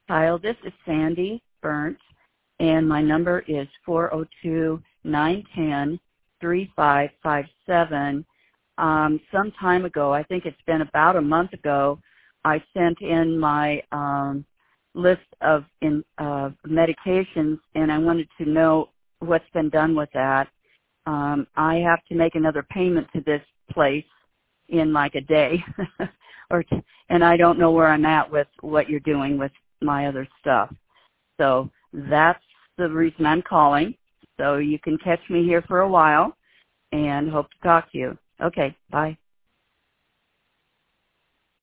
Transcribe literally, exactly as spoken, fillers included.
Kyle, this is Sandy Burnt, and my number is four oh two, nine one zero, three five five seven. Um, some time ago, I think it's been about a month ago, I sent in my um, list of in, uh, medications, and I wanted to know what's been done with that. Um, I have to make another payment to this place in like a day, or t- and I don't know where I'm at with what you're doing with my other stuff. So that's the reason I'm calling. So you can catch me here for a while, and hope to talk to you. Okay, bye.